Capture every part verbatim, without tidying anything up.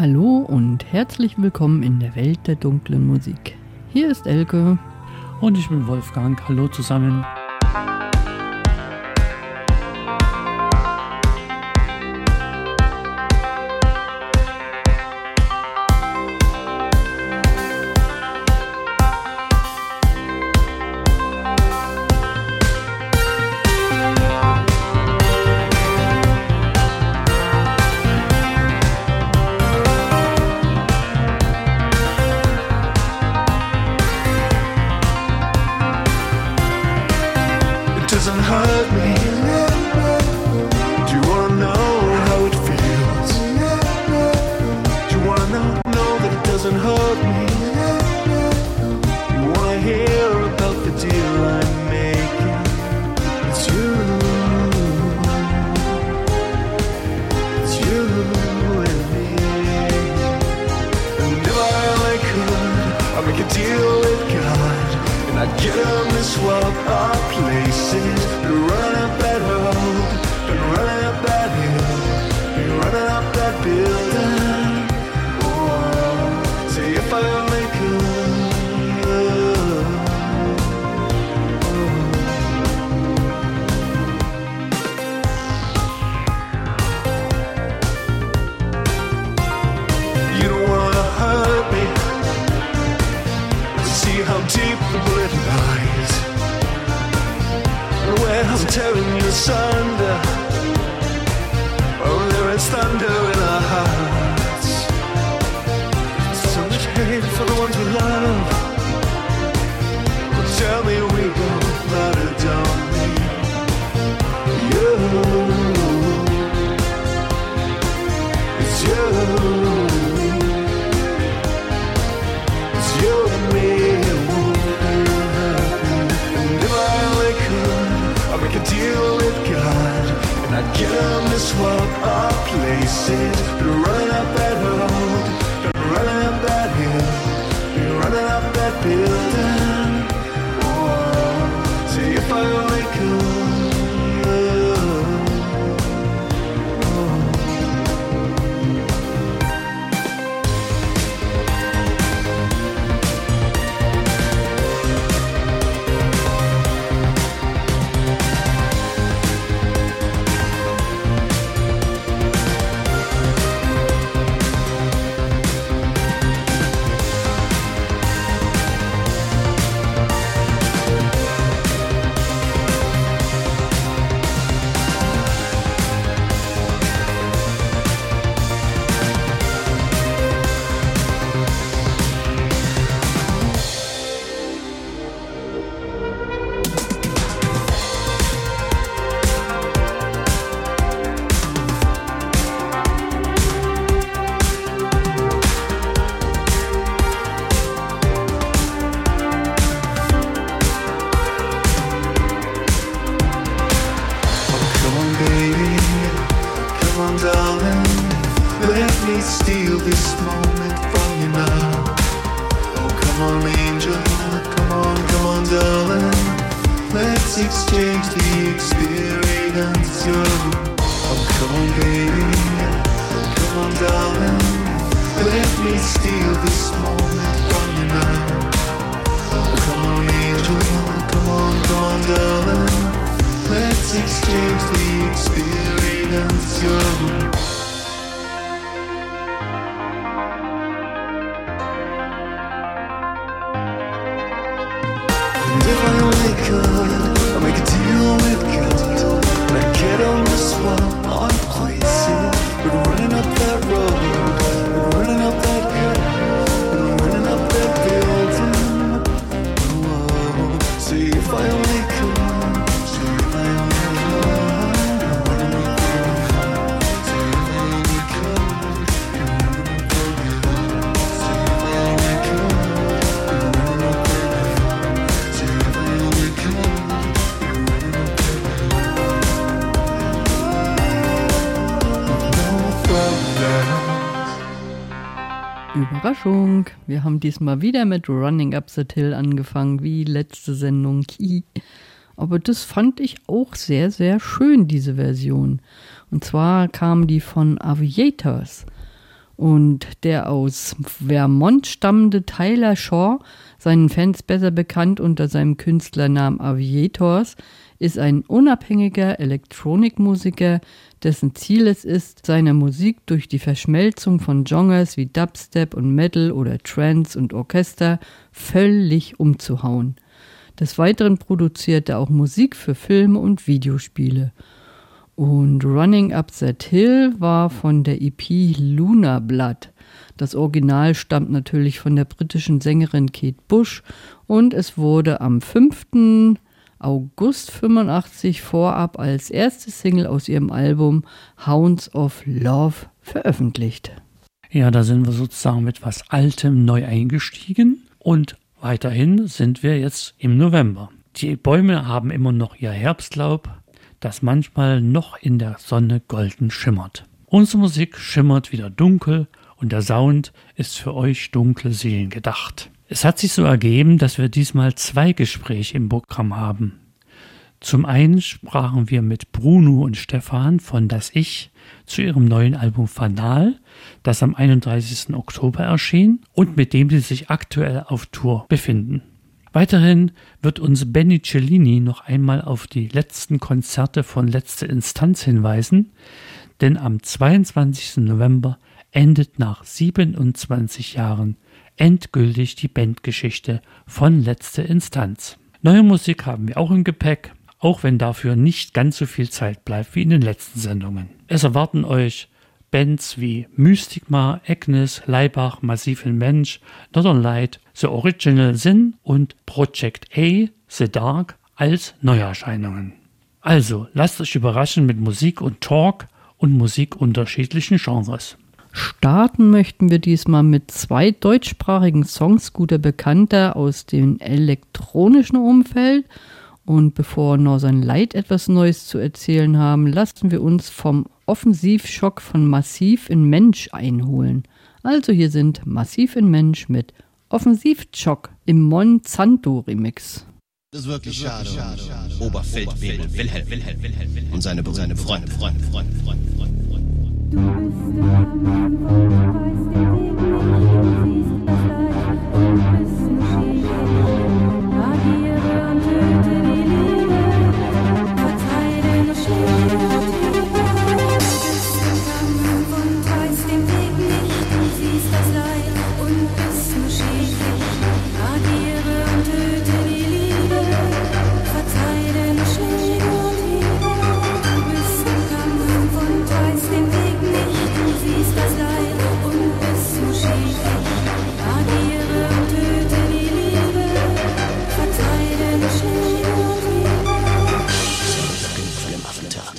Hallo und herzlich willkommen in der Welt der dunklen Musik. Hier ist Elke. Und ich bin Wolfgang. Hallo zusammen. Überraschung, wir haben diesmal wieder mit Running Up That Hill angefangen, wie letzte Sendung. Aber das fand ich auch sehr, sehr schön, diese Version. Und zwar kam die von Aviators. Und der aus Vermont stammende Tyler Shaw, seinen Fans besser bekannt unter seinem Künstlernamen Aviators, ist ein unabhängiger Elektronikmusiker, dessen Ziel es ist, seine Musik durch die Verschmelzung von Genres wie Dubstep und Metal oder Trance und Orchester völlig umzuhauen. Des Weiteren produziert er auch Musik für Filme und Videospiele. Und Running Up That Hill war von der E P Lunar Blood. Das Original stammt natürlich von der britischen Sängerin Kate Bush und es wurde am fünften August fünfundachtzig vorab als erste Single aus ihrem Album Hounds of Love veröffentlicht. Ja, da sind wir sozusagen mit was Altem neu eingestiegen und weiterhin sind wir jetzt im November. Die Bäume haben immer noch ihr Herbstlaub, das manchmal noch in der Sonne golden schimmert. Unsere Musik schimmert wieder dunkel und der Sound ist für euch dunkle Seelen gedacht. Es hat sich so ergeben, dass wir diesmal zwei Gespräche im Programm haben. Zum einen sprachen wir mit Bruno und Stefan von Das Ich zu ihrem neuen Album Fanal, das am einunddreißigsten Oktober erschien und mit dem sie sich aktuell auf Tour befinden. Weiterhin wird uns Benny Cellini noch einmal auf die letzten Konzerte von Letzte Instanz hinweisen, denn am zweiundzwanzigsten November endet nach siebenundzwanzig Jahren endgültig die Bandgeschichte von Letzte Instanz. Neue Musik haben wir auch im Gepäck, auch wenn dafür nicht ganz so viel Zeit bleibt wie in den letzten Sendungen. Es erwarten euch Bands wie Mystigma, Agnes, Laibach, Massiv in Mensch, Northern Light, The Original Sin und Project A, The Dark als Neuerscheinungen. Also lasst euch überraschen mit Musik und Talk und Musik unterschiedlichen Genres. Starten möchten wir diesmal mit zwei deutschsprachigen Songs guter Bekannter aus dem elektronischen Umfeld. Und bevor Northern Light etwas Neues zu erzählen haben, lassen wir uns vom Offensivschock von Massiv in Mensch einholen. Also hier sind Massiv in Mensch mit Offensivschock im Monsanto-Remix. Das ist wirklich schade. Oberfeldwebel Wilhelm, Wilhelm, Wilhelm, Wilhelm und seine, seine Freunde, Freunde, Freunde, Freunde, Freunde, Freunde. Du bist der Mann, du weißt den Weg nicht, du siehst das Leid und bist ein Schief. Agiere und töte die Liebe, verteile Schläge und Hiebe. Du bist im Kampf und weißt den Weg nicht, du siehst das Leid und bist ein Schief. Agiere und töte die Liebe, verteile Schläge und Hiebe. Du bist im Kampf und weißt den Weg nicht, du siehst das Leid und bist ein Schief. Agiere und töte die Liebe, verteile Schläge und Hiebe. Für den Affentheater.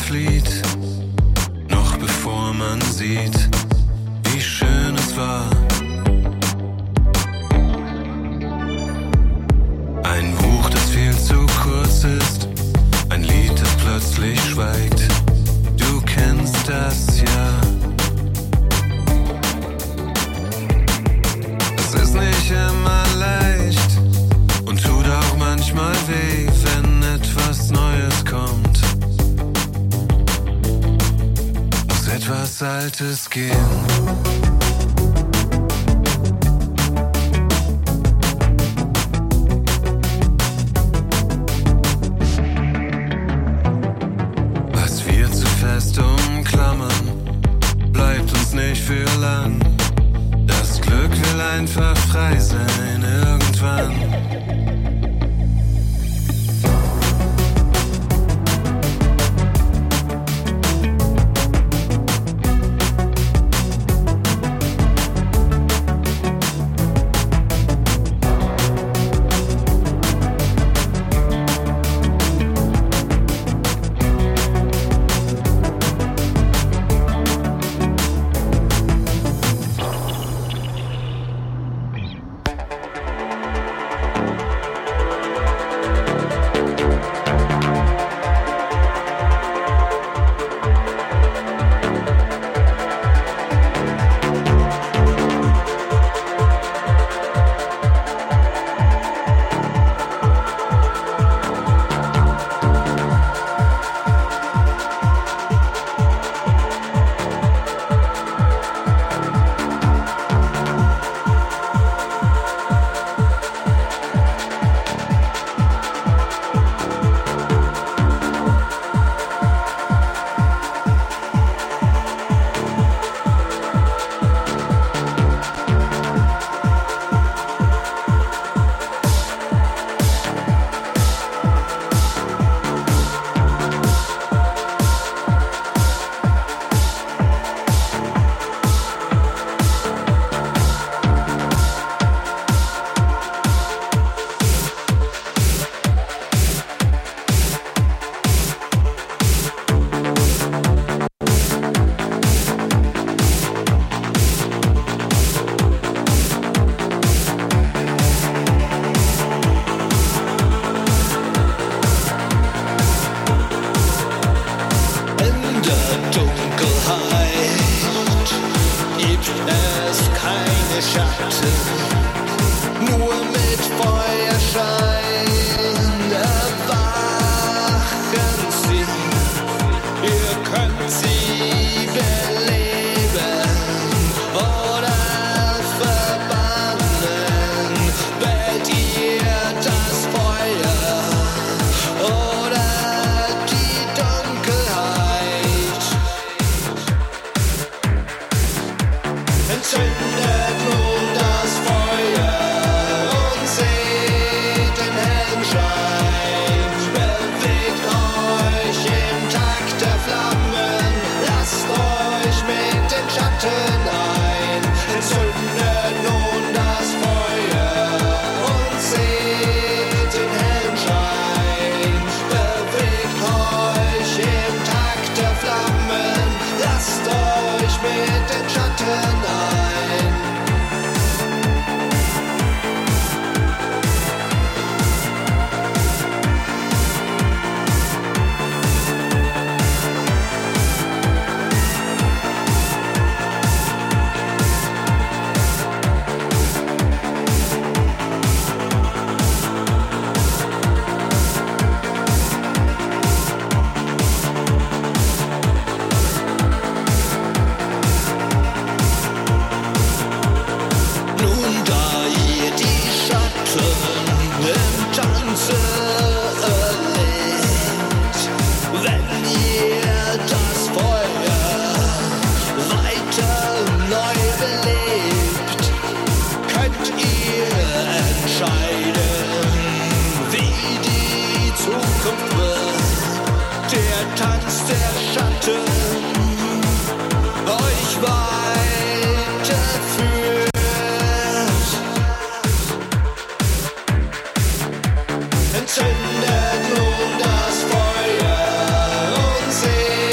Lied, noch bevor man sieht, wie schön es war. Ein Buch, das viel zu kurz ist, ein Lied, das plötzlich schweigt. Du kennst das ja. Es ist nicht immer leicht und tut auch manchmal weh, wenn etwas Neues kommt. Muss etwas Altes gehen. Nicht für lang. Das Glück will einfach frei sein irgendwann. Entzündet nun das Feuer und seht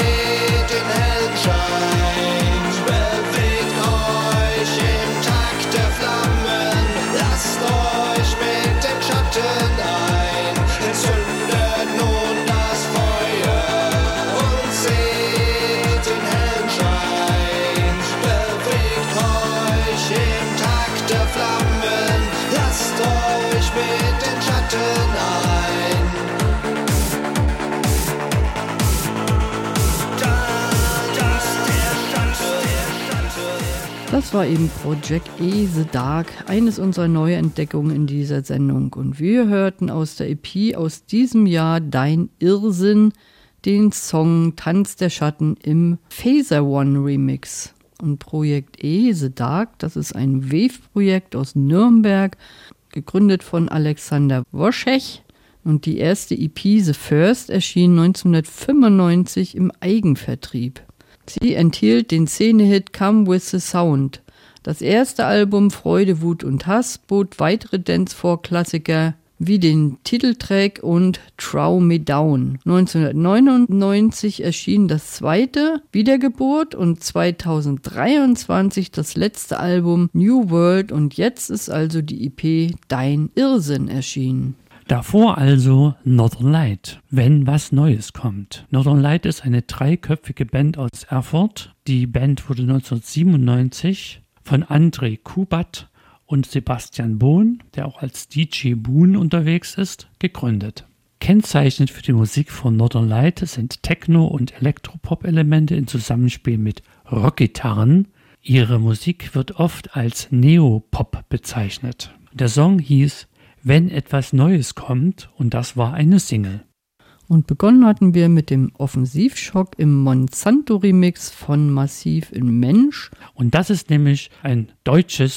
Das war eben Project E, The Dark, eines unserer Neuentdeckungen in dieser Sendung. Und wir hörten aus der E P aus diesem Jahr Dein Irrsinn den Song Tanz der Schatten im Phaser One Remix. Und Projekt E, The Dark, das ist ein Wave-Projekt aus Nürnberg, gegründet von Alexander Woschech. Und die erste E P, The First, erschien neunzehnhundertfünfundneunzig im Eigenvertrieb. Sie enthielt den Szene-Hit Come With The Sound. Das erste Album Freude, Wut und Hass bot weitere Dancefloor-Klassiker wie den Titeltrack und Throw Me Down. neunzehnhundertneunundneunzig erschien das zweite Wiedergeburt und zweitausenddreiundzwanzig das letzte Album New World und jetzt ist also die E P Dein Irrsinn erschienen. Davor also Northern Light, wenn was Neues kommt. Northern Light ist eine dreiköpfige Band aus Erfurt. Die Band wurde neunzehnhundertsiebenundneunzig von André Kubat und Sebastian Bohn, der auch als D J Boon unterwegs ist, gegründet. Kennzeichnend für die Musik von Northern Light sind Techno- und Elektropop-Elemente in Zusammenspiel mit Rockgitarren. Ihre Musik wird oft als Neopop bezeichnet. Der Song hieß Wenn etwas Neues kommt und das war eine Single. Und begonnen hatten wir mit dem Offensivschock im Monsanto-Remix von Massiv in Mensch. Und das ist nämlich ein deutsches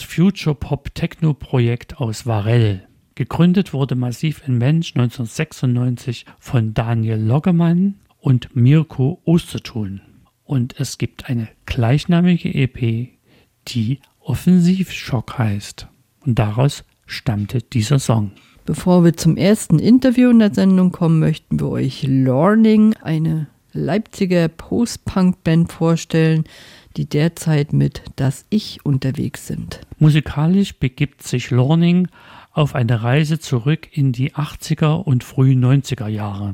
Future-Pop-Techno-Projekt aus Varel. Gegründet wurde Massiv in Mensch neunzehnhundertsechsundneunzig von Daniel Loggemann und Mirko Ostertun. Und es gibt eine gleichnamige E P, die Offensivschock heißt. Und daraus stammte dieser Song. Bevor wir zum ersten Interview in der Sendung kommen, möchten wir euch Lorning, eine Leipziger Post-Punk-Band vorstellen, die derzeit mit Das Ich unterwegs sind. Musikalisch begibt sich Lorning auf eine Reise zurück in die achtziger und frühen neunziger Jahre.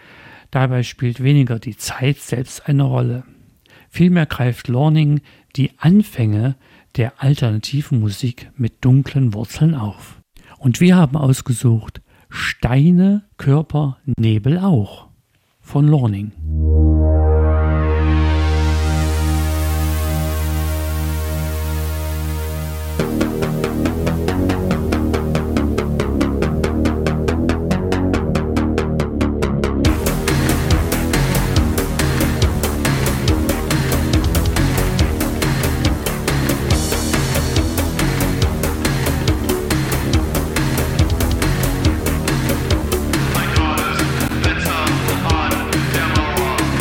Dabei spielt weniger die Zeit selbst eine Rolle. Vielmehr greift Lorning die Anfänge der alternativen Musik mit dunklen Wurzeln auf. Und wir haben ausgesucht Steine, Körper, Nebel auch von Lorning. My daughters, let's up on demo wall.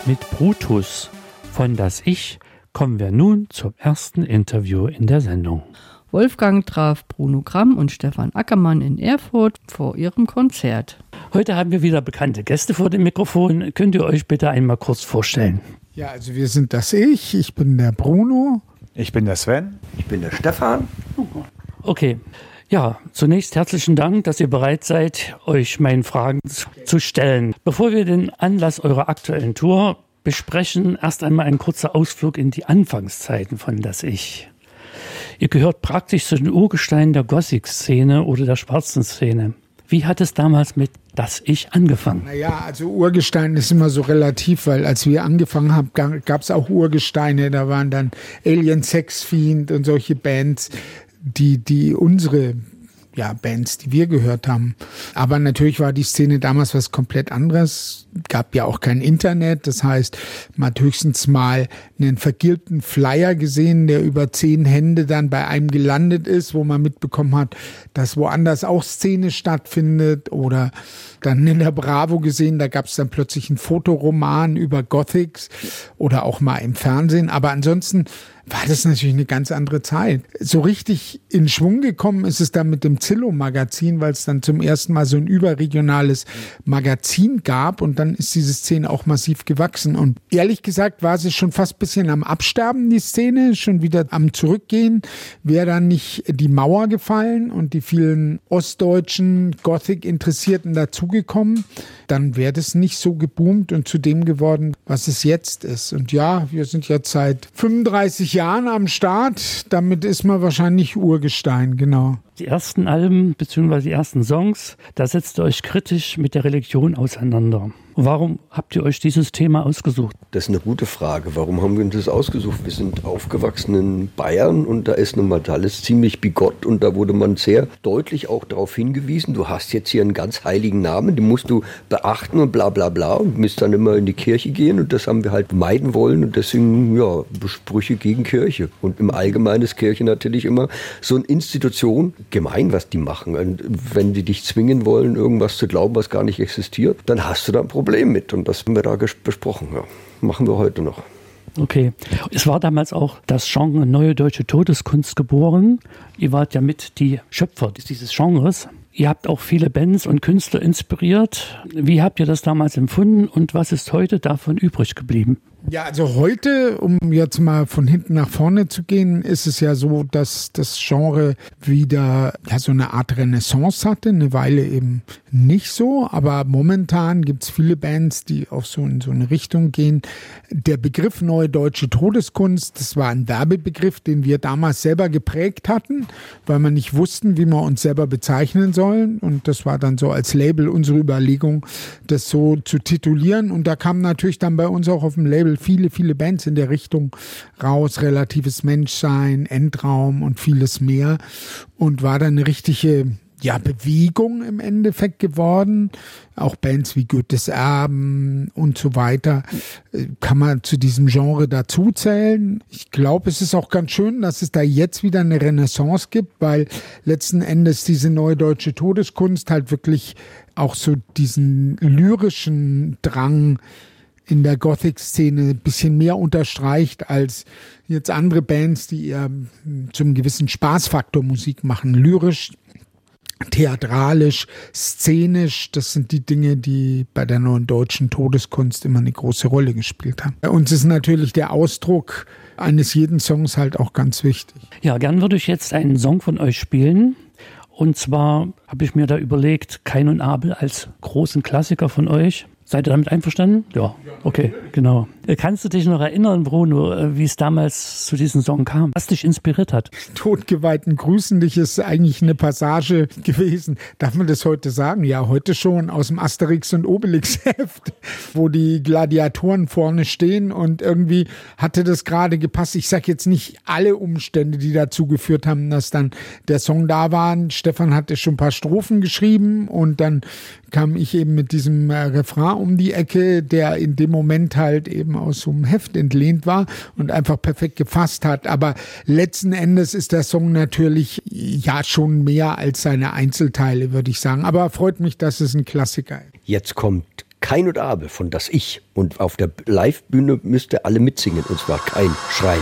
Mit Brutus von Das Ich kommen wir nun zum ersten Interview in der Sendung. Wolfgang traf Bruno Gramm und Stefan Ackermann in Erfurt vor ihrem Konzert. Heute haben wir wieder bekannte Gäste vor dem Mikrofon. Könnt ihr euch bitte einmal kurz vorstellen? Ja, also wir sind das Ich. Ich bin der Bruno. Ich bin der Sven. Ich bin der Stefan. Okay. Ja, zunächst herzlichen Dank, dass ihr bereit seid, euch meinen Fragen zu stellen. Bevor wir den Anlass eurer aktuellen Tour besprechen, erst einmal ein kurzer Ausflug in die Anfangszeiten von Das Ich. Ihr gehört praktisch zu den Urgesteinen der Gothic-Szene oder der schwarzen Szene. Wie hat es damals mit Das Ich angefangen? Naja, also Urgestein ist immer so relativ, weil als wir angefangen haben, gab es auch Urgesteine. Da waren dann Alien Sex Fiend und solche Bands, die, die unsere ja, Bands, die wir gehört haben. Aber natürlich war die Szene damals was komplett anderes. Gab ja auch kein Internet. Das heißt, man hat höchstens mal einen vergilbten Flyer gesehen, der über zehn Hände dann bei einem gelandet ist, wo man mitbekommen hat, dass woanders auch Szene stattfindet. Oder dann in der Bravo gesehen, da gab es dann plötzlich einen Fotoroman über Gothics oder auch mal im Fernsehen. Aber ansonsten war das natürlich eine ganz andere Zeit. So richtig in Schwung gekommen ist es dann mit dem Zillow-Magazin, weil es dann zum ersten Mal so ein überregionales Magazin gab und dann ist diese Szene auch massiv gewachsen. Und ehrlich gesagt war sie schon fast ein bisschen am Absterben, die Szene, schon wieder am Zurückgehen. Wäre dann nicht die Mauer gefallen und die vielen ostdeutschen Gothic-Interessierten dazugekommen, dann wäre das nicht so geboomt und zu dem geworden, was es jetzt ist. Und ja, wir sind jetzt seit fünfunddreißig Jahren am Start. Damit ist man wahrscheinlich Urgestein, genau. Die ersten Alben bzw. die ersten Songs, da setzt ihr euch kritisch mit der Religion auseinander. Warum habt ihr euch dieses Thema ausgesucht? Das ist eine gute Frage. Warum haben wir uns das ausgesucht? Wir sind aufgewachsen in Bayern und da ist nun mal alles ziemlich bigott und da wurde man sehr deutlich auch darauf hingewiesen, du hast jetzt hier einen ganz heiligen Namen, den musst du beachten und bla bla bla und müsst dann immer in die Kirche gehen und das haben wir halt meiden wollen und deswegen, ja, Sprüche gegen Kirche. Und im Allgemeinen ist Kirche natürlich immer so eine Institution, gemein, was die machen. Und wenn die dich zwingen wollen, irgendwas zu glauben, was gar nicht existiert, dann hast du da ein Problem mit. Und das haben wir da ges- besprochen. Ja. Machen wir heute noch. Okay. Es war damals auch das Genre Neue Deutsche Todeskunst geboren. Ihr wart ja mit die Schöpfer dieses Genres. Ihr habt auch viele Bands und Künstler inspiriert. Wie habt ihr das damals empfunden und was ist heute davon übrig geblieben? Ja, also heute, um jetzt mal von hinten nach vorne zu gehen, ist es ja so, dass das Genre wieder ja so eine Art Renaissance hatte, eine Weile eben nicht so, aber momentan gibt's viele Bands, die auf so in so eine Richtung gehen. Der Begriff Neue Deutsche Todeskunst, das war ein Werbebegriff, den wir damals selber geprägt hatten, weil wir nicht wussten, wie wir uns selber bezeichnen sollen und das war dann so als Label unsere Überlegung, das so zu titulieren und da kam natürlich dann bei uns auch auf dem Label viele, viele Bands in der Richtung raus, relatives Menschsein, Endraum und vieles mehr und war dann eine richtige ja, Bewegung im Endeffekt geworden. Auch Bands wie Goethes Erben und so weiter kann man zu diesem Genre dazuzählen. Ich glaube, es ist auch ganz schön, dass es da jetzt wieder eine Renaissance gibt, weil letzten Endes diese Neue Deutsche Todeskunst halt wirklich auch so diesen lyrischen Drang in der Gothic-Szene ein bisschen mehr unterstreicht als jetzt andere Bands, die eher zum gewissen Spaßfaktor Musik machen. Lyrisch, theatralisch, szenisch, das sind die Dinge, die bei der Neuen Deutschen Todeskunst immer eine große Rolle gespielt haben. Bei uns ist natürlich der Ausdruck eines jeden Songs halt auch ganz wichtig. Ja, gern würde ich jetzt einen Song von euch spielen. Und zwar habe ich mir da überlegt, Kain und Abel als großen Klassiker von euch. Seid ihr damit einverstanden? Ja, okay, genau. Kannst du dich noch erinnern, Bruno, wie es damals zu diesem Song kam? Was dich inspiriert hat? Todgeweihten grüßen dich ist eigentlich eine Passage gewesen. Darf man das heute sagen? Ja, heute schon aus dem Asterix und Obelix Heft, wo die Gladiatoren vorne stehen und irgendwie hatte das gerade gepasst. Ich sage jetzt nicht alle Umstände, die dazu geführt haben, dass dann der Song da war. Stefan hatte schon ein paar Strophen geschrieben und dann kam ich eben mit diesem äh, Refrain um die Ecke, der in dem Moment halt eben aus so einem Heft entlehnt war und einfach perfekt gefasst hat. Aber letzten Endes ist der Song natürlich ja schon mehr als seine Einzelteile, würde ich sagen. Aber freut mich, dass es ein Klassiker ist. Jetzt kommt Kain und Abel von Das Ich. Und auf der Live-Bühne müsste alle mitsingen, und zwar kein Schreien.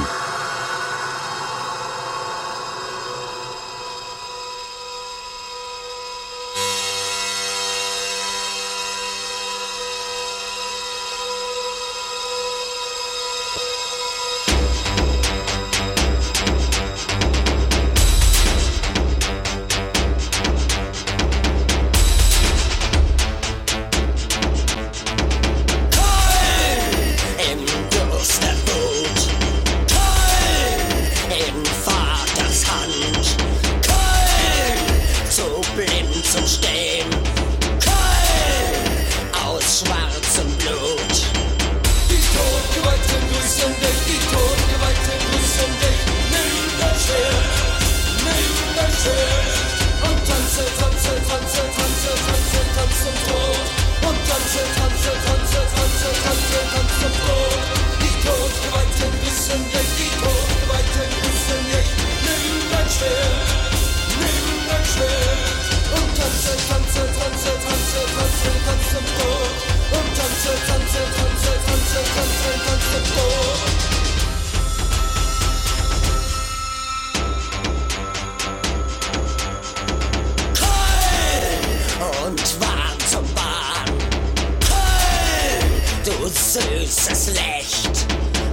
Süßes Licht,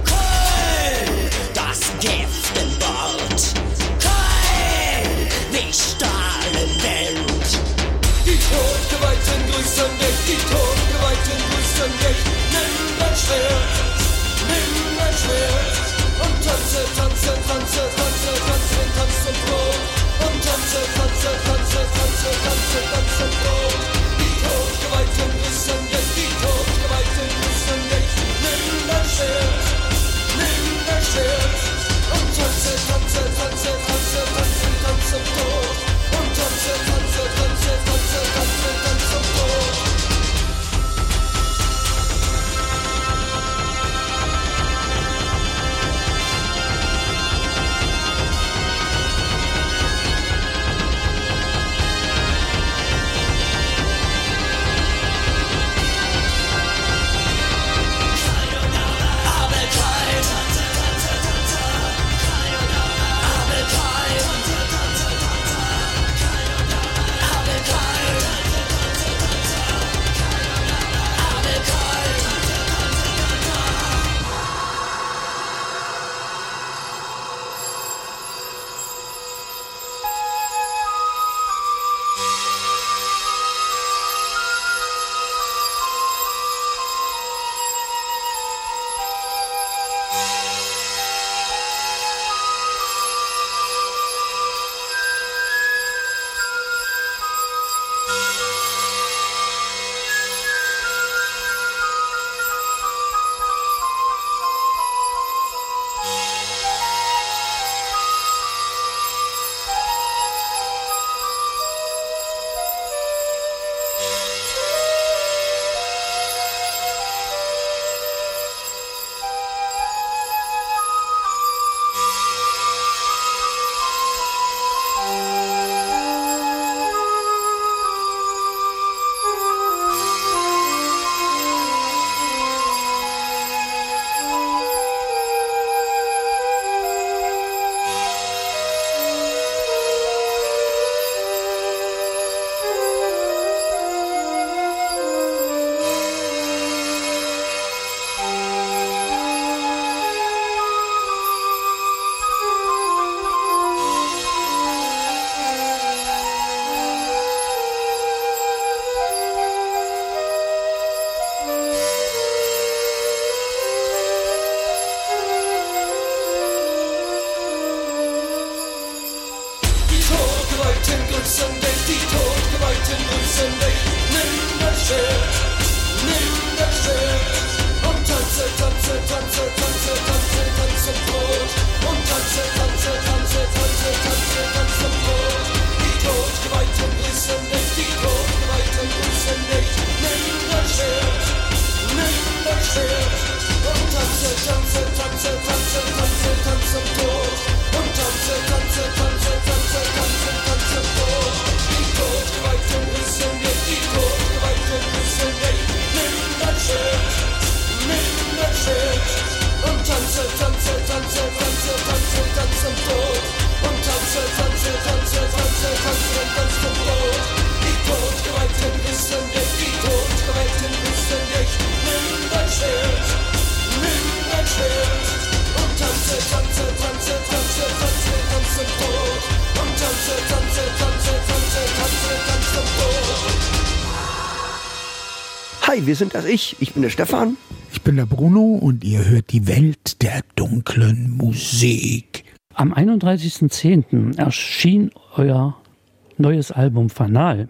Köln, das Gift im Bord, Köln, wie Strahlenwind. Die Todgeweihten grüßen dich, die Todgeweihten grüßen dich. Nimm dein Schwert, nimm dein Schwert und tanze, tanze, tanze, tanze, tanze, tanze im Brot. Und tanze, tanze, tanze, tanze, tanze, tanze im Brot. Die Todgeweihten grüßen dich, die Todgeweihten grüßen dich. Nimm dein Schwert, nimm dein Schwert und tanze, tanze, tanze, tanze, tanze, tanze im Brot. Und tanze, tanze, tanze, tanze, tanze, tanze im Brot. Nimm Hi, wir sind das Ich. Ich bin der Stefan. Ich bin der Bruno und ihr hört die Welt der dunklen Musik. Am einunddreißigsten zehnten erschien euer neues Album Fanal.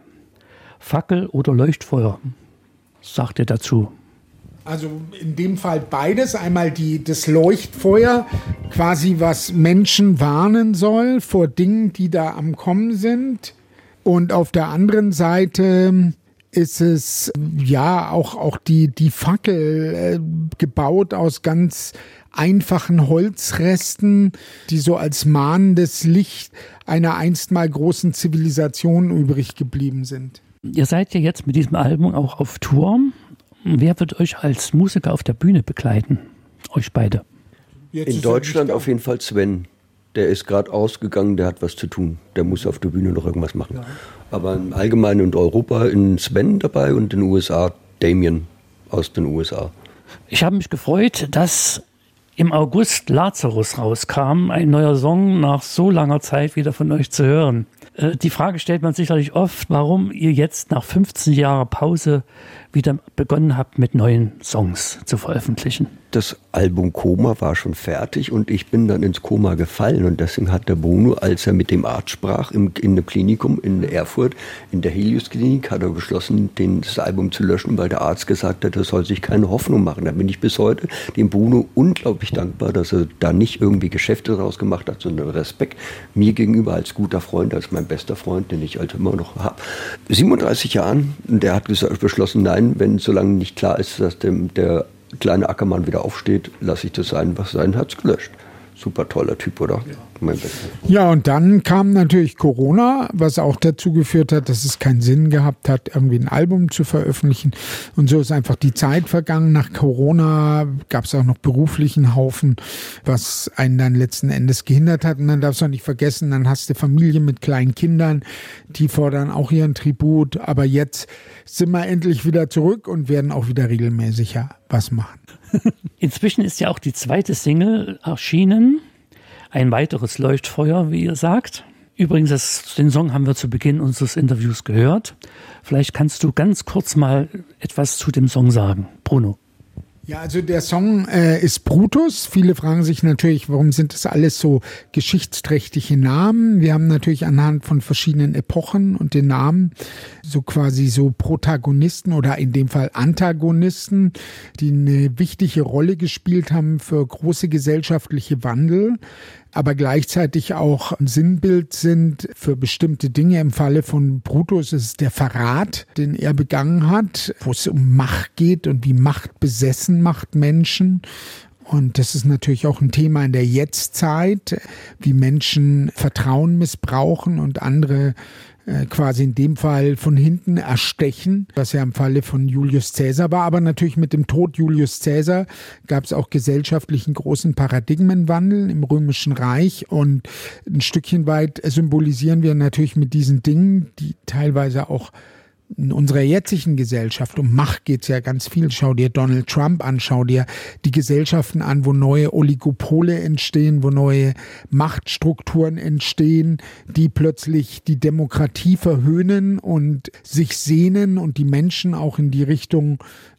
Fackel oder Leuchtfeuer? Was sagt ihr dazu? Also in dem Fall beides. Einmal die, das Leuchtfeuer, quasi was Menschen warnen soll vor Dingen, die da am Kommen sind. Und auf der anderen Seite ist es ja auch, auch die, die Fackel äh, gebaut aus ganz einfachen Holzresten, die so als mahnendes Licht einer einst mal großen Zivilisation übrig geblieben sind. Ihr seid ja jetzt mit diesem Album auch auf Tour. Wer wird euch als Musiker auf der Bühne begleiten? Euch beide. Jetzt In Deutschland auf jeden Fall Sven. Der ist gerade ausgegangen, der hat was zu tun. Der muss auf der Bühne noch irgendwas machen. Ja. Aber im Allgemeinen in Europa in Sven dabei und in den U S A Damien aus den U S A. Ich habe mich gefreut, dass im August Lazarus rauskam, ein neuer Song nach so langer Zeit wieder von euch zu hören. Äh, die Frage stellt man sicherlich oft, warum ihr jetzt nach fünfzehn Jahren Pause wieder begonnen habt, mit neuen Songs zu veröffentlichen. Das Album Koma war schon fertig und ich bin dann ins Koma gefallen. Und deswegen hat der Bruno, als er mit dem Arzt sprach, im, in dem Klinikum in Erfurt, in der Helios-Klinik, hat er beschlossen, den, das Album zu löschen, weil der Arzt gesagt hat, er soll sich keine Hoffnung machen. Da bin ich bis heute dem Bruno unglaublich dankbar, dass er da nicht irgendwie Geschäfte draus gemacht hat, sondern Respekt mir gegenüber als guter Freund, als mein bester Freund, den ich halt immer noch habe. siebenunddreißig Jahren, und der hat gesagt, beschlossen, nein, wenn solange nicht klar ist, dass dem, der kleine Ackermann wieder aufsteht, lasse ich das sein, was sein hat's gelöscht. Super toller Typ, oder? Ja. Mein Bester. Ja, und dann kam natürlich Corona, was auch dazu geführt hat, dass es keinen Sinn gehabt hat, irgendwie ein Album zu veröffentlichen. Und so ist einfach die Zeit vergangen. Nach Corona gab es auch noch beruflichen Haufen, was einen dann letzten Endes gehindert hat. Und dann darfst du auch nicht vergessen, dann hast du Familie mit kleinen Kindern, die fordern auch ihren Tribut. Aber jetzt sind wir endlich wieder zurück und werden auch wieder regelmäßiger was machen. Inzwischen ist ja auch die zweite Single erschienen. Ein weiteres Leuchtfeuer, wie ihr sagt. Übrigens, das, den Song haben wir zu Beginn unseres Interviews gehört. Vielleicht kannst du ganz kurz mal etwas zu dem Song sagen, Bruno. Ja, also der Song äh, ist Brutus. Viele fragen sich natürlich, warum sind das alles so geschichtsträchtige Namen? Wir haben natürlich anhand von verschiedenen Epochen und den Namen so quasi so Protagonisten oder in dem Fall Antagonisten, die eine wichtige Rolle gespielt haben für große gesellschaftliche Wandel, aber gleichzeitig auch ein Sinnbild sind für bestimmte Dinge. Im Falle von Brutus ist es der Verrat, den er begangen hat, wo es um Macht geht und wie Macht besessen macht Menschen. Und das ist natürlich auch ein Thema in der Jetztzeit, wie Menschen Vertrauen missbrauchen und andere äh, quasi in dem Fall von hinten erstechen, was ja im Falle von Julius Caesar war. Aber natürlich mit dem Tod Julius Caesar gab es auch gesellschaftlichen großen Paradigmenwandel im Römischen Reich. Und ein Stückchen weit symbolisieren wir natürlich mit diesen Dingen, die teilweise auch in unserer jetzigen Gesellschaft, um Macht geht's ja ganz viel. Schau dir Donald Trump an, schau dir die Gesellschaften an, wo neue Oligopole entstehen, wo neue Machtstrukturen entstehen, die plötzlich die Demokratie verhöhnen und sich sehnen und die Menschen auch in die Richtung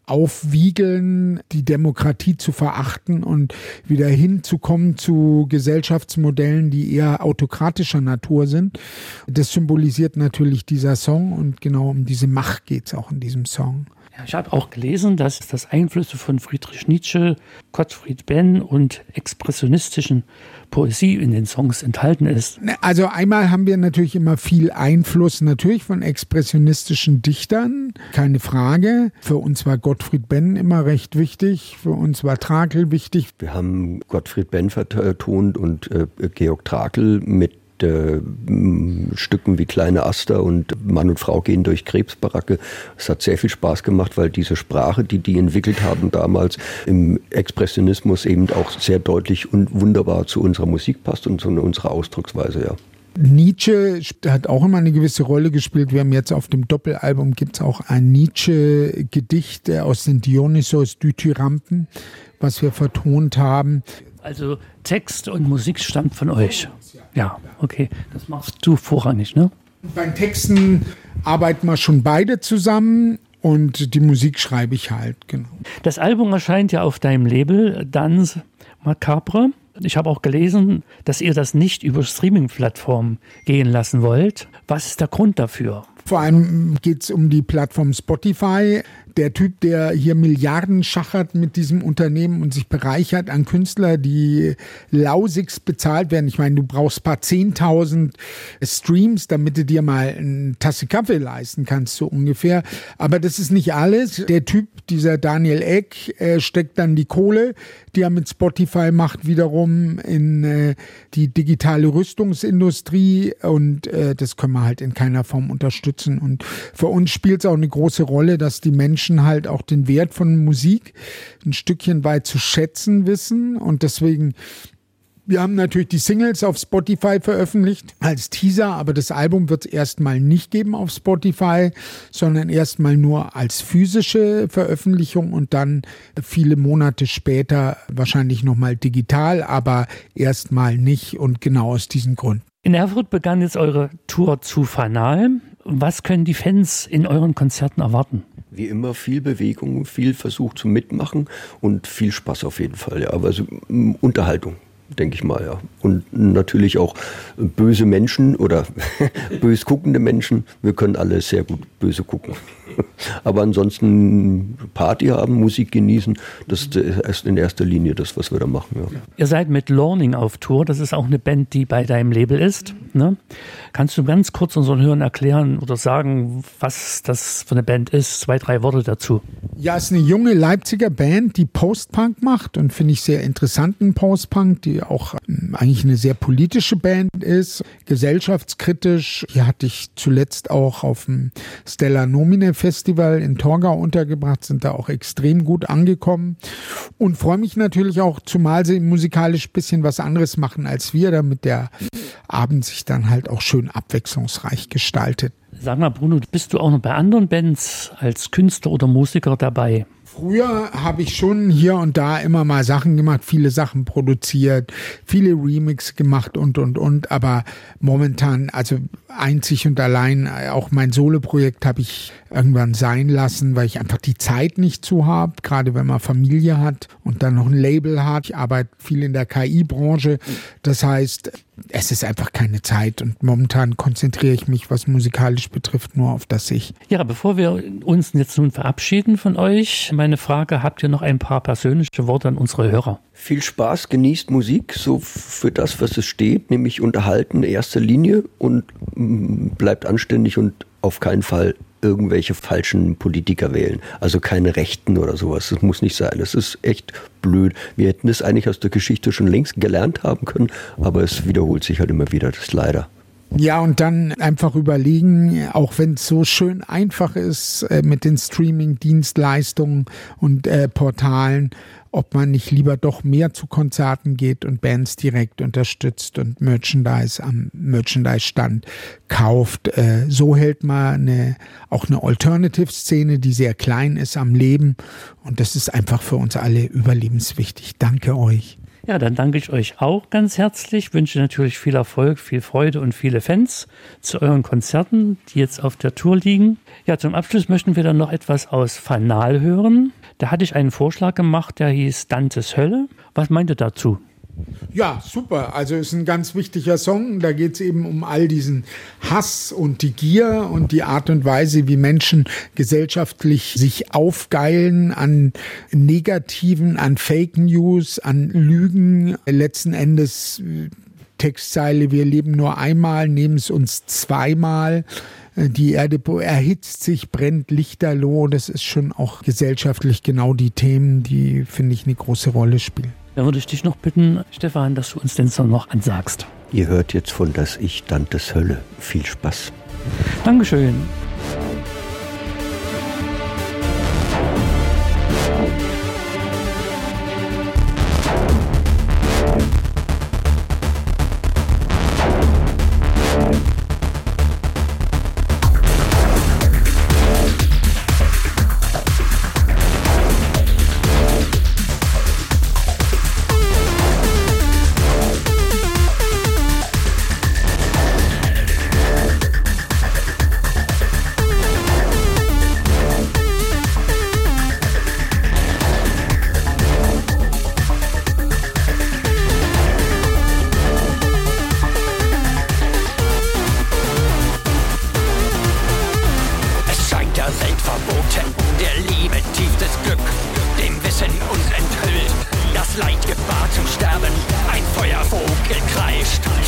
aufwiegeln, die Demokratie zu verachten und wieder hinzukommen zu Gesellschaftsmodellen, die eher autokratischer Natur sind. Das symbolisiert natürlich dieser Song und genau um diese Macht geht es auch in diesem Song. Ja, ich habe auch gelesen, dass das Einflüsse von Friedrich Nietzsche, Gottfried Benn und expressionistischen Poesie in den Songs enthalten ist. Also einmal haben wir natürlich immer viel Einfluss natürlich von expressionistischen Dichtern, keine Frage. Für uns war Gottfried Benn immer recht wichtig, für uns war Trakl wichtig. Wir haben Gottfried Benn vertont und äh, Georg Trakl mit Äh, Stücken wie Kleine Aster und Mann und Frau gehen durch Krebsbaracke. Es hat sehr viel Spaß gemacht, weil diese Sprache, die die entwickelt haben damals im Expressionismus eben auch sehr deutlich und wunderbar zu unserer Musik passt und zu unserer Ausdrucksweise, ja. Nietzsche hat auch immer eine gewisse Rolle gespielt. Wir haben jetzt auf dem Doppelalbum gibt es auch ein Nietzsche-Gedicht aus den Dionysos Dithyramben, was wir vertont haben. Also Text und Musik stammt von euch. Ja, okay. Das machst du vorrangig, ne? Beim Texten arbeiten wir schon beide zusammen und die Musik schreibe ich halt, genau. Das Album erscheint ja auf deinem Label Danse Macabre. Ich habe auch gelesen, dass ihr das nicht über Streaming-Plattformen gehen lassen wollt. Was ist der Grund dafür? Vor allem geht es um die Plattform Spotify. Der Typ, der hier Milliarden schachert mit diesem Unternehmen und sich bereichert an Künstler, die lausigst bezahlt werden. Ich meine, du brauchst ein paar zehntausend Streams, damit du dir mal eine Tasse Kaffee leisten kannst, so ungefähr. Aber das ist nicht alles. Der Typ, dieser Daniel Ek, äh, steckt dann die Kohle, die er mit Spotify macht, wiederum in äh, die digitale Rüstungsindustrie. Und äh, das können wir halt in keiner Form unterstützen. Und für uns spielt es auch eine große Rolle, dass die Menschen halt auch den Wert von Musik ein Stückchen weit zu schätzen wissen. Und deswegen, wir haben natürlich die Singles auf Spotify veröffentlicht als Teaser, aber das Album wird es erstmal nicht geben auf Spotify, sondern erstmal nur als physische Veröffentlichung und dann viele Monate später wahrscheinlich nochmal digital, aber erstmal nicht und genau aus diesem Grund. In Erfurt begann jetzt eure Tour zu Fanal. Was können die Fans in euren Konzerten erwarten? Wie immer viel Bewegung, viel Versuch zum Mitmachen und viel Spaß auf jeden Fall. Ja, aber so Unterhaltung, denke ich mal, ja. Und natürlich auch böse Menschen oder bös guckende Menschen. Wir können alle sehr gut böse gucken. Aber ansonsten Party haben, Musik genießen, das ist in erster Linie das, was wir da machen. Ja. Ihr seid mit Lorning auf Tour, das ist auch eine Band, die bei deinem Label ist. Ne? Kannst du ganz kurz unseren Hörern erklären oder sagen, was das für eine Band ist? Zwei, drei Worte dazu. Ja, es ist eine junge Leipziger Band, die Post-Punk macht und finde ich sehr interessanten Post-Punk, die auch eigentlich eine sehr politische Band ist, gesellschaftskritisch. Hier hatte ich zuletzt auch auf dem Stella Nomine Festival in Torgau untergebracht, sind da auch extrem gut angekommen und freue mich natürlich auch, zumal sie musikalisch ein bisschen was anderes machen als wir, damit der Abend sich dann halt auch schön abwechslungsreich gestaltet. Sag mal, Bruno, bist du auch noch bei anderen Bands als Künstler oder Musiker dabei? Früher habe ich schon hier und da immer mal Sachen gemacht, viele Sachen produziert, viele Remix gemacht und, und, und. Aber momentan, also einzig und allein, auch mein Soloprojekt habe ich irgendwann sein lassen, weil ich einfach die Zeit nicht zu habe, gerade wenn man Familie hat und dann noch ein Label hat. Ich arbeite viel in der K I-Branche. Das heißt, es ist einfach keine Zeit und momentan konzentriere ich mich, was musikalisch betrifft, nur auf das Ich. Ja, bevor wir uns jetzt nun verabschieden von euch, meine Frage, habt ihr noch ein paar persönliche Worte an unsere Hörer? Viel Spaß, genießt Musik, so für das, was es steht, nämlich unterhalten in erster Linie und bleibt anständig und auf keinen Fall irgendwelche falschen Politiker wählen. Also keine Rechten oder sowas. Das muss nicht sein. Das ist echt blöd. Wir hätten das eigentlich aus der Geschichte schon längst gelernt haben können, aber es wiederholt sich halt immer wieder. Das ist leider. Ja, und dann einfach überlegen, auch wenn es so schön einfach ist äh, mit den Streaming-Dienstleistungen und äh, Portalen, ob man nicht lieber doch mehr zu Konzerten geht und Bands direkt unterstützt und Merchandise am Merchandise-Stand kauft. Äh, so hält man eine, auch eine Alternative-Szene, die sehr klein ist, am Leben. Und das ist einfach für uns alle überlebenswichtig. Danke euch. Ja, dann danke ich euch auch ganz herzlich. Wünsche natürlich viel Erfolg, viel Freude und viele Fans zu euren Konzerten, die jetzt auf der Tour liegen. Ja, zum Abschluss möchten wir dann noch etwas aus Fanal hören. Da hatte ich einen Vorschlag gemacht, der hieß Dantes Hölle. Was meint ihr dazu? Ja, super. Also ist ein ganz wichtiger Song. Da geht es eben um all diesen Hass und die Gier und die Art und Weise, wie Menschen gesellschaftlich sich aufgeilen an Negativen, an Fake News, an Lügen. Letzten Endes Textzeile, wir leben nur einmal, nehmen es uns zweimal. Die Erde erhitzt sich, brennt lichterloh. Das ist schon auch gesellschaftlich genau die Themen, die, finde ich, eine große Rolle spielen. Dann würde ich dich noch bitten, Stefan, dass du uns den Song noch ansagst. Ihr hört jetzt von Das Ich, Dantes Hölle. Viel Spaß. Dankeschön.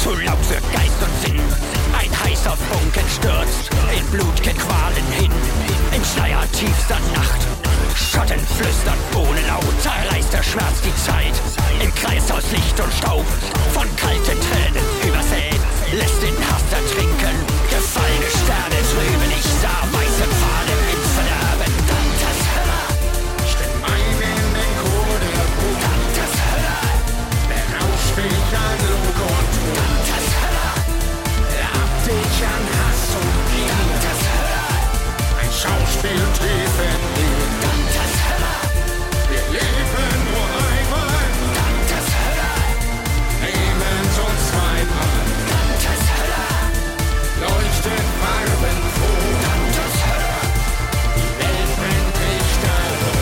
zu laut für Geist und Sinn. Ein heißer Funken stürzt in Blutgequalen hin. Im Schleier tiefster Nacht, Schatten flüstert ohne Laut. Zerreißt der Schmerz die Zeit, im Kreis aus Licht und Staub. Von kalten Tränen übersät, lässt den Hass ertrinken. Gefallene Sterne trüben, ich sah weiße Pfade im Verderben. Dantes Hölle, stimm ein in den Chor der Brut. Dantes Hölle, der Rausch spielt an Lug und Tod. Dantes Hölle, hab dich an Hass und Gier. Dantes Hölle, ein Schauspiel tief in dir. Dantes Hölle, wir leben nur einmal. Dantes Hölle, nehmen's uns zweimal. Dantes Hölle, leuchten Farben froh. Dantes Hölle, die Welt brennt lichterloh.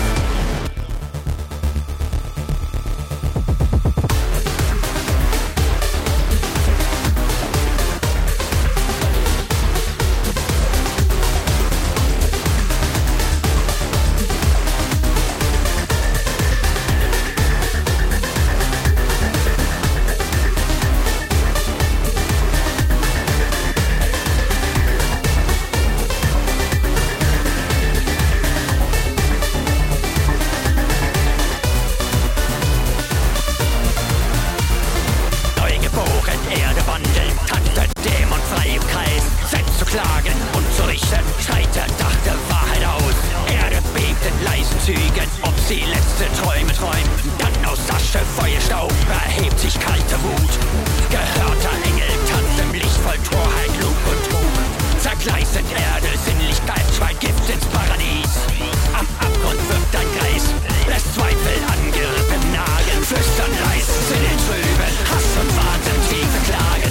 Neugeboren, Erde wandeln, tanzt der Dämon frei im Kreis. Setzt zu klagen und zu richten, schreit der Dach der Wahrheit aus. Erde bebt in leisen Zügen, ob sie letzte Träume träumt. Dann aus Asche, Feuerstaub erhebt sich kalte Wut. Gehörter Engel tanzt im Licht voll Torheit, Lug und Trug. Zergleißend Erde, Sinnlichkeit, schreit Gift ins Paradies. Am Abgrund wirkt ein Geist, lässt Zweifel angerippen nagen. Flüstern leis, Sinnen trüben, Hass und Wahnsinn, tiefe Klagen.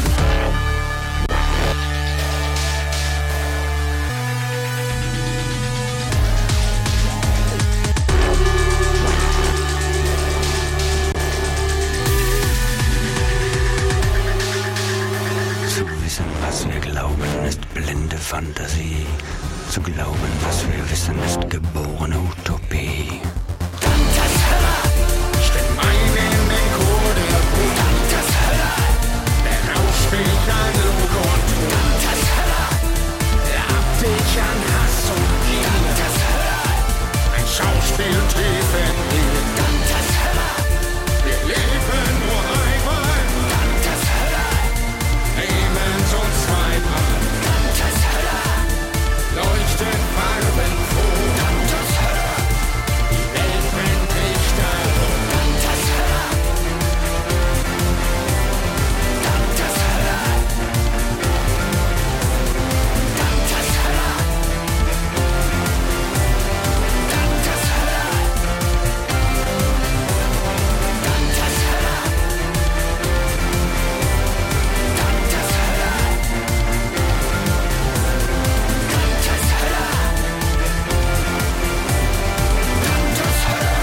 Zu wissen, was wir glauben, ist blinde Fantasie. Zu glauben, was wir wissen, ist geborene Utopie. Dantes Hölle, stimm ein in den Chor der Brut. Dantes Hölle, der Rausch spielt an Lug und Tod. Dantes Hölle, hab dich an Hass und Gier. Dantes Hölle, ein Schauspiel tief in dir. Dantes Hölle, wir leben nur einmal. Dantes Hölle, nehmen's uns zweimal. Dantes Hölle, leuchten Farben froh. Dantes Hölle, die Welt brennt lichterloh. Dantes Hölle, Dantes Hölle, Dantes Hölle, Dantes Hölle, Dantes Hölle, Dantes Hölle, Dantes Hölle, Dantes Hölle.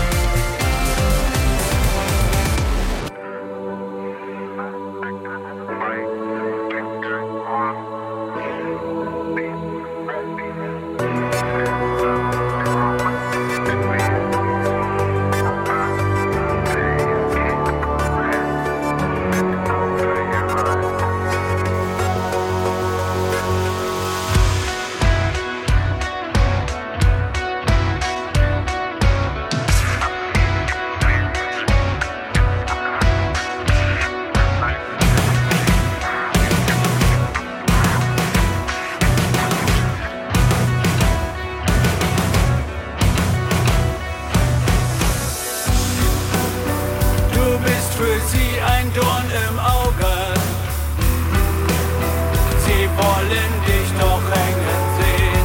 Du bist für sie ein Dorn im Auge. Sie wollen dich doch hängen sehen.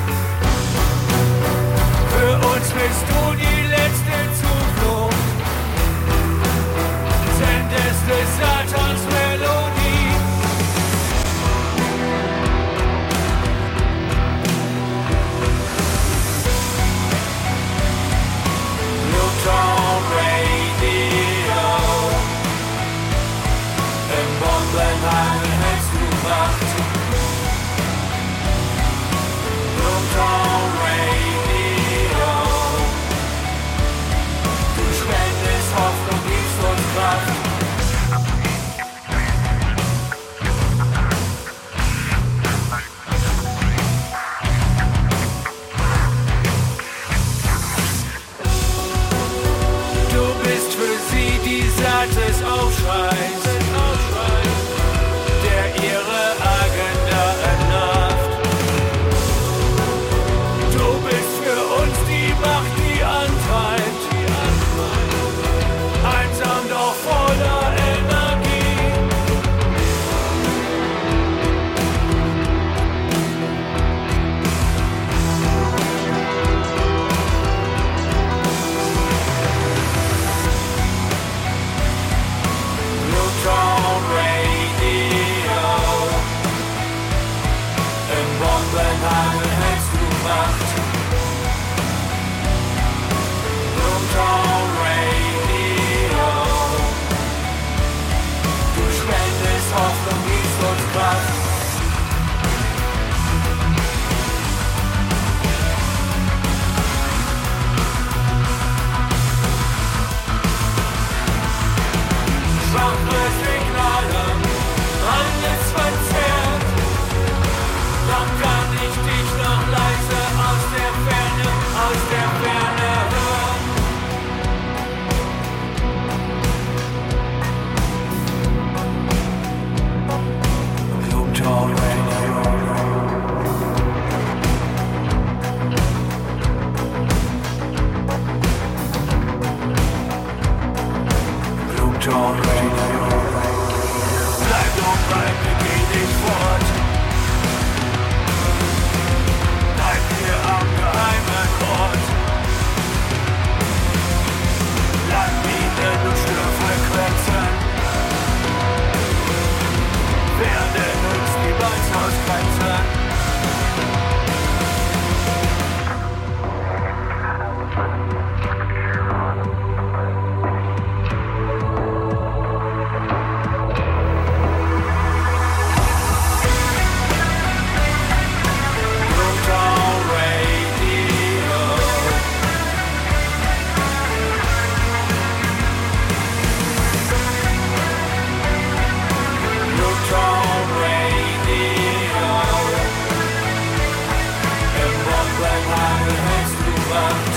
Für uns bist du die letzte Zuflucht. Sendest des Satans Melodie. Luton Radio. Aufschrei, der ihre Agenda entlarvt. Du bist für uns die Macht, die antreibt, einsam doch voller Energie. Bluetooth Radio, im Bombenhagel hältst du Macht. Bluetooth Radio, du spendest Hoffnung, gibst uns Kraft. Schwache Signale, alles verzerrt. Doch kann ich dich noch leise aus der Ferne, aus der Ferne hören. Bluetooth Radio. Bluetooth Radio. Bleib doch, bleib, begeh dich fort. Bleib hier am geheimen Ort. Landminen und Störfrequenzen werden uns niemals ausgrenzen. Bluetooth Radio. Bluetooth Radio. Im Bombenhagel hältst du Wacht.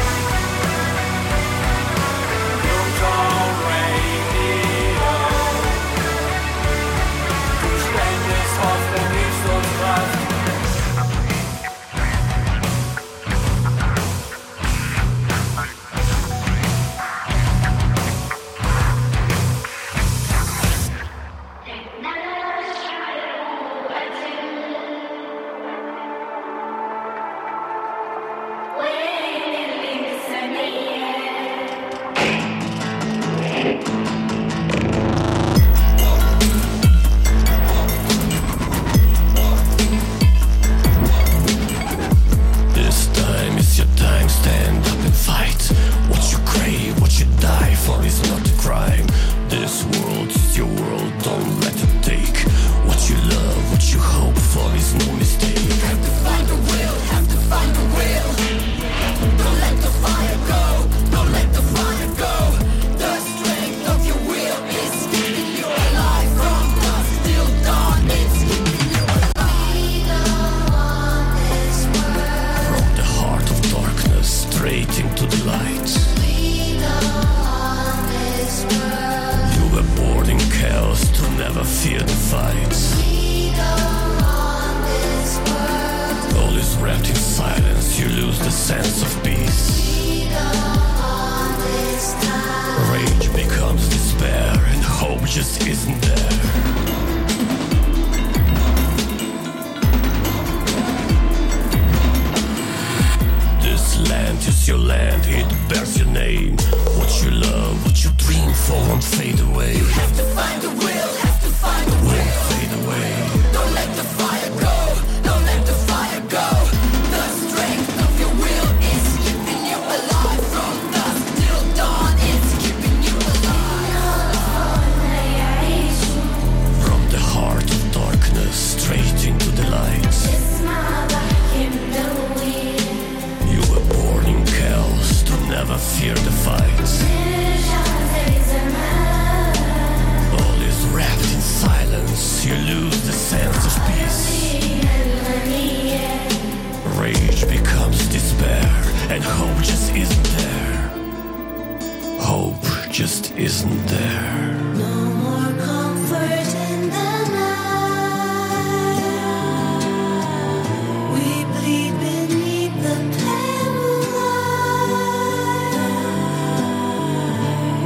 Bluetooth Radio. Du spendest Hoffnung, gibst uns Kraft. This time is your time, stand up and fight. What you crave, what you die for is not a crime. This world is your world, don't let it take. What you love, what you hope for is no mistake. Have to find a will, have to find a will. Don't let the fire go, don't let the fire go. The strength of your will is keeping you alive. From dusk till dawn, it's keeping you alive. From the heart of darkness, straight into the light. You were born in chaos to never fear the fight. All is wrapped in silence, you lose the sense of peace. Rage becomes despair and hope just isn't there. This land is your land, it bears your name. What you love, what you dream for won't fade away. You have to find a will, have to find a will. Won't fade away. Don't let the fire go, don't let the fire go. The strength of your will is keeping you alive. From dusk till dawn, it's keeping you alive. From the heart of darkness, straight into the light. You were born in chaos to never fear the fight. just isn't there.